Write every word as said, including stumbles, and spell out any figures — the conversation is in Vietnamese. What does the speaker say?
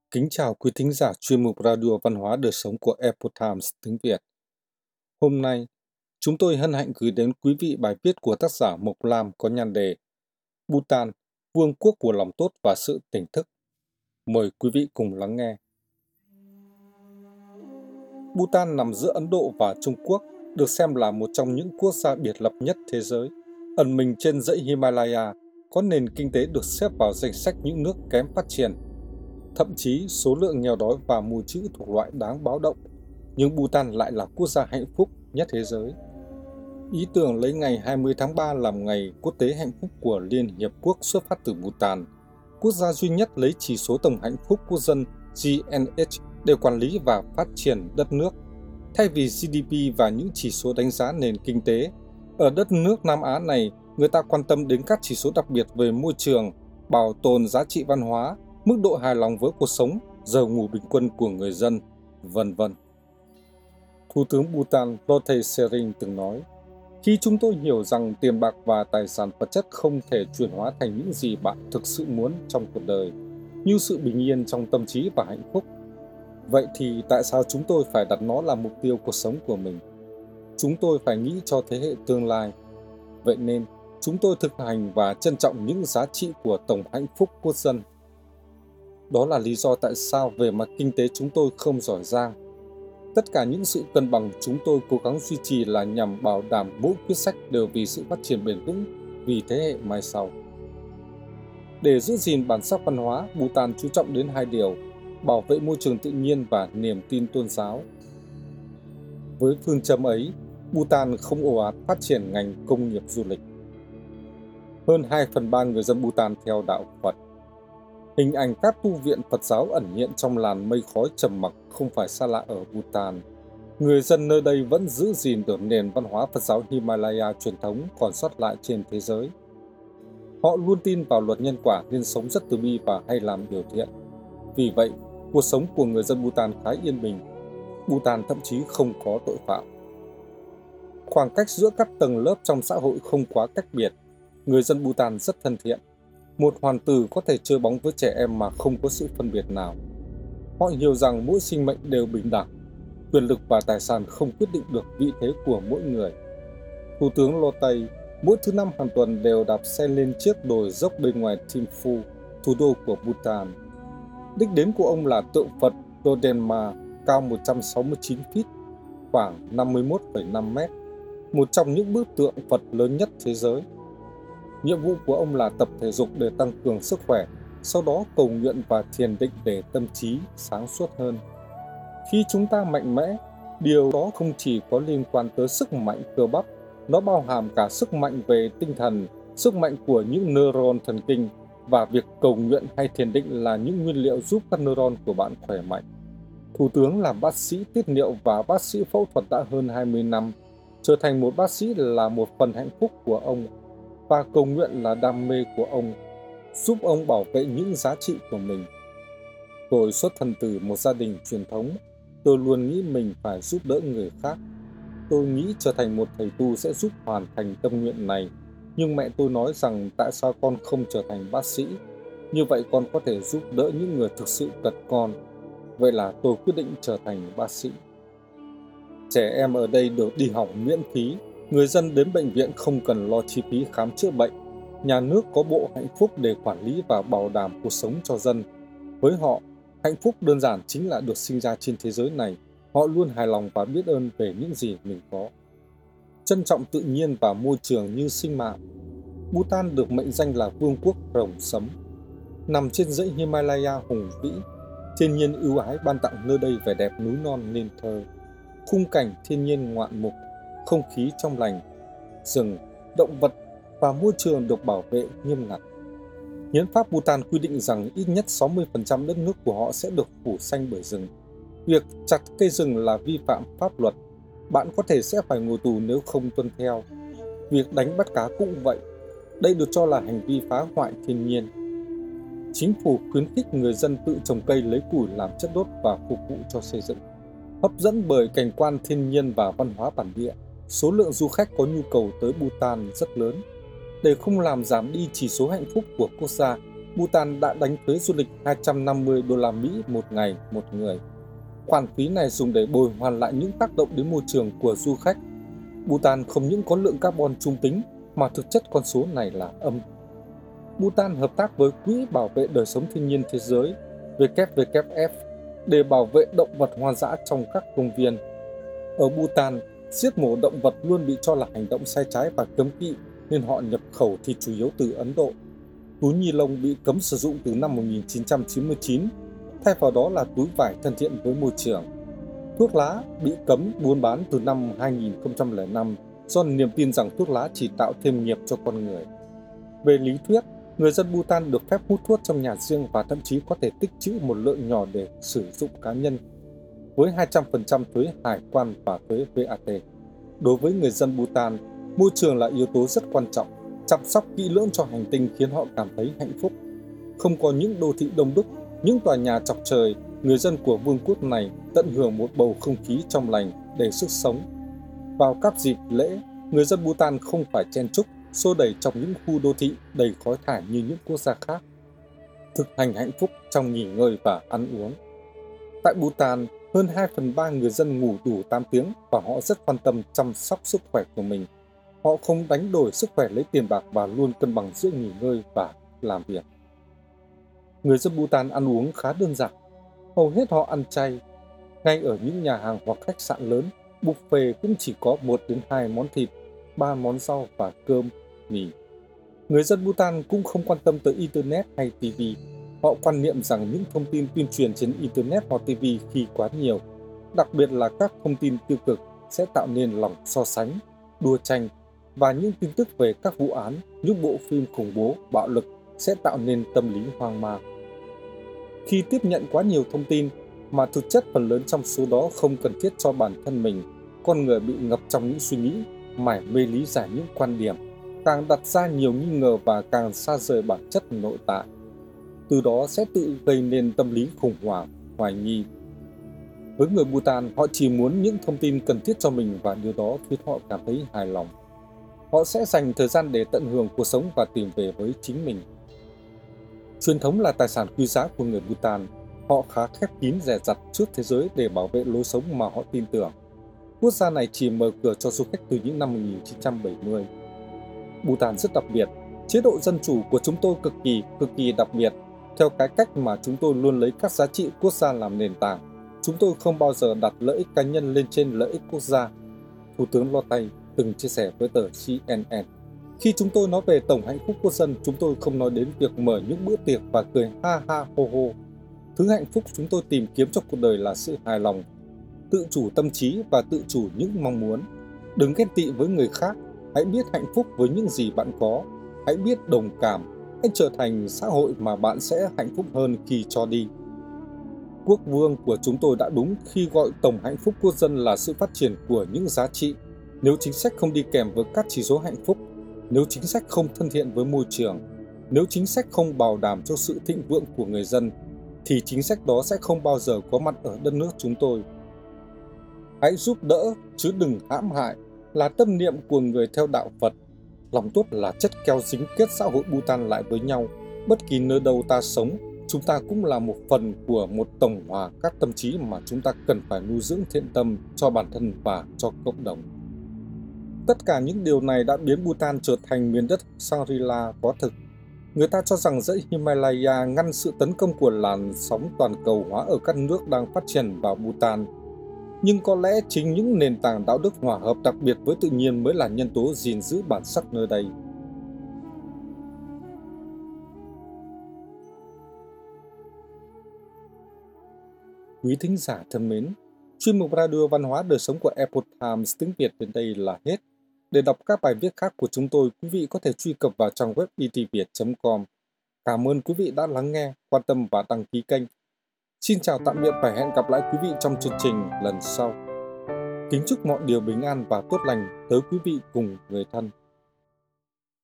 Kính chào quý thính giả chuyên mục Radio Văn hóa Đời sống của Epoch Times tiếng Việt. Hôm nay, chúng tôi hân hạnh gửi đến quý vị bài viết của tác giả Mộc Lam có nhan đề Bhutan, vương quốc của lòng tốt và sự tỉnh thức. Mời quý vị cùng lắng nghe. Bhutan nằm giữa Ấn Độ và Trung Quốc, được xem là một trong những quốc gia biệt lập nhất thế giới, ẩn mình trên dãy Himalaya, có nền kinh tế được xếp vào danh sách những nước kém phát triển. Thậm chí số lượng nghèo đói và mù chữ thuộc loại đáng báo động, nhưng Bhutan lại là quốc gia hạnh phúc nhất thế giới. Ý tưởng lấy ngày hai mươi tháng ba làm ngày quốc tế hạnh phúc của Liên Hiệp Quốc xuất phát từ Bhutan, quốc gia duy nhất lấy chỉ số tổng hạnh phúc quốc dân G N H để quản lý và phát triển đất nước. Thay vì G D P và những chỉ số đánh giá nền kinh tế, ở đất nước Nam Á này, người ta quan tâm đến các chỉ số đặc biệt về môi trường, bảo tồn giá trị văn hóa, mức độ hài lòng với cuộc sống, giờ ngủ bình quân của người dân, vân vân. Thủ tướng Bhutan Lotay Sering từng nói, khi chúng tôi hiểu rằng tiền bạc và tài sản vật chất không thể chuyển hóa thành những gì bạn thực sự muốn trong cuộc đời, như sự bình yên trong tâm trí và hạnh phúc, vậy thì tại sao chúng tôi phải đặt nó là mục tiêu cuộc sống của mình? Chúng tôi phải nghĩ cho thế hệ tương lai. Vậy nên, chúng tôi thực hành và trân trọng những giá trị của tổng hạnh phúc quốc dân. Đó là lý do tại sao về mặt kinh tế chúng tôi không giỏi giang. Tất cả những sự cân bằng chúng tôi cố gắng duy trì là nhằm bảo đảm mỗi quyết sách đều vì sự phát triển bền vững, vì thế hệ mai sau. Để giữ gìn bản sắc văn hóa, Bhutan chú trọng đến hai điều: bảo vệ môi trường tự nhiên và niềm tin tôn giáo. Với phương châm ấy, Bhutan không ồ ạt phát triển ngành công nghiệp du lịch. Hơn hai phần ba người dân Bhutan theo đạo Phật. Hình ảnh các tu viện Phật giáo ẩn hiện trong làn mây khói trầm mặc không phải xa lạ ở Bhutan. Người dân nơi đây vẫn giữ gìn được nền văn hóa Phật giáo Himalaya truyền thống còn sót lại trên thế giới. Họ luôn tin vào luật nhân quả nên sống rất từ bi và hay làm điều thiện. Vì vậy, cuộc sống của người dân Bhutan khá yên bình. Bhutan thậm chí không có tội phạm. Khoảng cách giữa các tầng lớp trong xã hội không quá cách biệt. Người dân Bhutan rất thân thiện. Một hoàng tử có thể chơi bóng với trẻ em mà không có sự phân biệt nào. Họ hiểu rằng mỗi sinh mệnh đều bình đẳng. Quyền lực và tài sản không quyết định được vị thế của mỗi người. Thủ tướng Lotay mỗi thứ năm hàng tuần đều đạp xe lên chiếc đồi dốc bên ngoài Thimphu, thủ đô của Bhutan. Đích đến của ông là tượng Phật Dodema cao một trăm sáu mươi chín feet, khoảng năm mươi mốt phẩy năm mét, một trong những bức tượng Phật lớn nhất thế giới. Nhiệm vụ của ông là tập thể dục để tăng cường sức khỏe, sau đó cầu nguyện và thiền định để tâm trí sáng suốt hơn. Khi chúng ta mạnh mẽ, điều đó không chỉ có liên quan tới sức mạnh cơ bắp, nó bao hàm cả sức mạnh về tinh thần, sức mạnh của những neuron thần kinh, và việc cầu nguyện hay thiền định là những nguyên liệu giúp các neuron của bạn khỏe mạnh. Thủ tướng làm bác sĩ tiết niệu và bác sĩ phẫu thuật đã hơn hai mươi năm. Trở thành một bác sĩ là một phần hạnh phúc của ông, và cầu nguyện là đam mê của ông, giúp ông bảo vệ những giá trị của mình. Tôi xuất thân từ một gia đình truyền thống, tôi luôn nghĩ mình phải giúp đỡ người khác. Tôi nghĩ trở thành một thầy tu sẽ giúp hoàn thành tâm nguyện này, nhưng mẹ tôi nói rằng tại sao con không trở thành bác sĩ, như vậy con có thể giúp đỡ những người thực sự cần con. Vậy là tôi quyết định trở thành bác sĩ. Trẻ em ở đây được đi học miễn phí, người dân đến bệnh viện không cần lo chi phí khám chữa bệnh. Nhà nước có bộ hạnh phúc để quản lý và bảo đảm cuộc sống cho dân. Với họ, hạnh phúc đơn giản chính là được sinh ra trên thế giới này. Họ luôn hài lòng và biết ơn về những gì mình có. Trân trọng tự nhiên và môi trường như sinh mạng. Bhutan được mệnh danh là vương quốc rồng sấm. Nằm trên dãy Himalaya hùng vĩ, thiên nhiên ưu ái ban tặng nơi đây vẻ đẹp núi non nên thơ. Khung cảnh thiên nhiên ngoạn mục, không khí trong lành, rừng, động vật và môi trường được bảo vệ nghiêm ngặt. Hiến pháp Bhutan quy định rằng ít nhất sáu mươi phần trăm đất nước của họ sẽ được phủ xanh bởi rừng. Việc chặt cây rừng là vi phạm pháp luật. Bạn có thể sẽ phải ngồi tù nếu không tuân theo. Việc đánh bắt cá cũng vậy. Đây được cho là hành vi phá hoại thiên nhiên. Chính phủ khuyến khích người dân tự trồng cây lấy củi làm chất đốt và phục vụ cho xây dựng. Hấp dẫn bởi cảnh quan thiên nhiên và văn hóa bản địa, số lượng du khách có nhu cầu tới Bhutan rất lớn. Để không làm giảm đi chỉ số hạnh phúc của quốc gia, Bhutan đã đánh thuế du lịch hai trăm năm mươi đô la Mỹ một ngày một người. Khoản phí này dùng để bồi hoàn lại những tác động đến môi trường của du khách. Bhutan không những có lượng carbon trung tính mà thực chất con số này là âm. Bhutan hợp tác với Quỹ Bảo vệ Đời sống Thiên nhiên Thế giới W W F để bảo vệ động vật hoang dã trong các công viên. Ở Bhutan, giết mổ động vật luôn bị cho là hành động sai trái và cấm kỵ nên họ nhập khẩu thịt chủ yếu từ Ấn Độ. Túi ni lông bị cấm sử dụng từ năm một nghìn chín trăm chín mươi chín, thay vào đó là túi vải thân thiện với môi trường. Thuốc lá bị cấm buôn bán từ năm hai nghìn không trăm lẻ năm do niềm tin rằng thuốc lá chỉ tạo thêm nghiệp cho con người. Về lý thuyết, người dân Bhutan được phép hút thuốc trong nhà riêng và thậm chí có thể tích trữ một lượng nhỏ để sử dụng cá nhân. Với hai trăm phần trăm thuế hải quan và thuế V A T. Đối với người dân Bhutan, môi trường là yếu tố rất quan trọng. Chăm sóc kỹ lưỡng cho hành tinh khiến họ cảm thấy hạnh phúc. Không có những đô thị đông đúc, những tòa nhà chọc trời, người dân của vương quốc này tận hưởng một bầu không khí trong lành, đầy sức sống. Vào các dịp lễ, người dân Bhutan không phải chen chúc, xô đẩy trong những khu đô thị đầy khói thải như những quốc gia khác. Thực hành hạnh phúc trong nghỉ ngơi và ăn uống. Tại Bhutan, hơn hai phần ba người dân ngủ đủ tám tiếng và họ rất quan tâm chăm sóc sức khỏe của mình. Họ không đánh đổi sức khỏe lấy tiền bạc và luôn cân bằng giữa nghỉ ngơi và làm việc. Người dân Bhutan ăn uống khá đơn giản. Hầu hết họ ăn chay. Ngay ở những nhà hàng hoặc khách sạn lớn, buffet cũng chỉ có một đến hai món thịt, ba món rau và cơm, mì. Người dân Bhutan cũng không quan tâm tới Internet hay ti vi. Họ quan niệm rằng những thông tin tuyên truyền trên Internet hoặc ti vi khi quá nhiều, đặc biệt là các thông tin tiêu cực, sẽ tạo nên lòng so sánh, đua tranh, và những tin tức về các vụ án, những bộ phim khủng bố, bạo lực sẽ tạo nên tâm lý hoang mang. Khi tiếp nhận quá nhiều thông tin, mà thực chất phần lớn trong số đó không cần thiết cho bản thân mình, con người bị ngập trong những suy nghĩ, mải mê lý giải những quan điểm, càng đặt ra nhiều nghi ngờ và càng xa rời bản chất nội tại. Từ đó sẽ tự gây nên tâm lý khủng hoảng, hoài nghi. Với người Bhutan, họ chỉ muốn những thông tin cần thiết cho mình và điều đó khiến họ cảm thấy hài lòng. Họ sẽ dành thời gian để tận hưởng cuộc sống và tìm về với chính mình. Truyền thống là tài sản quý giá của người Bhutan. Họ khá khép kín dè dặt trước thế giới để bảo vệ lối sống mà họ tin tưởng. Quốc gia này chỉ mở cửa cho du khách từ những năm một nghìn chín trăm bảy mươi. Bhutan rất đặc biệt. Chế độ dân chủ của chúng tôi cực kỳ, cực kỳ đặc biệt. Theo cái cách mà chúng tôi luôn lấy các giá trị quốc gia làm nền tảng, chúng tôi không bao giờ đặt lợi ích cá nhân lên trên lợi ích quốc gia. Thủ tướng Lotay từng chia sẻ với tờ C N N. Khi chúng tôi nói về tổng hạnh phúc quốc dân, chúng tôi không nói đến việc mở những bữa tiệc và cười ha ha hô hô. Thứ hạnh phúc chúng tôi tìm kiếm trong cuộc đời là sự hài lòng, tự chủ tâm trí và tự chủ những mong muốn. Đừng ghen tị với người khác, hãy biết hạnh phúc với những gì bạn có, hãy biết đồng cảm, hãy trở thành xã hội mà bạn sẽ hạnh phúc hơn khi cho đi. Quốc vương của chúng tôi đã đúng khi gọi tổng hạnh phúc quốc dân là sự phát triển của những giá trị. Nếu chính sách không đi kèm với các chỉ số hạnh phúc, nếu chính sách không thân thiện với môi trường, nếu chính sách không bảo đảm cho sự thịnh vượng của người dân, thì chính sách đó sẽ không bao giờ có mặt ở đất nước chúng tôi. Hãy giúp đỡ, chứ đừng hãm hại, là tâm niệm của người theo đạo Phật. Lòng tốt là chất keo dính kết xã hội Bhutan lại với nhau. Bất kỳ nơi đâu ta sống, chúng ta cũng là một phần của một tổng hòa các tâm trí mà chúng ta cần phải nuôi dưỡng thiện tâm cho bản thân và cho cộng đồng. Tất cả những điều này đã biến Bhutan trở thành miền đất Shangri-La có thực. Người ta cho rằng dãy Himalaya ngăn sự tấn công của làn sóng toàn cầu hóa ở các nước đang phát triển vào Bhutan. Nhưng có lẽ chính những nền tảng đạo đức hòa hợp đặc biệt với tự nhiên mới là nhân tố gìn giữ bản sắc nơi đây. Quý thính giả thân mến, chuyên mục Radio Văn hóa Đời sống của Epoch Times tiếng Việt đến đây là hết. Để đọc các bài viết khác của chúng tôi, quý vị có thể truy cập vào trang web i t viet chấm com. Cảm ơn quý vị đã lắng nghe, quan tâm và đăng ký kênh. Xin chào tạm biệt và hẹn gặp lại quý vị trong chương trình lần sau. Kính chúc mọi điều bình an và tốt lành tới quý vị cùng người thân.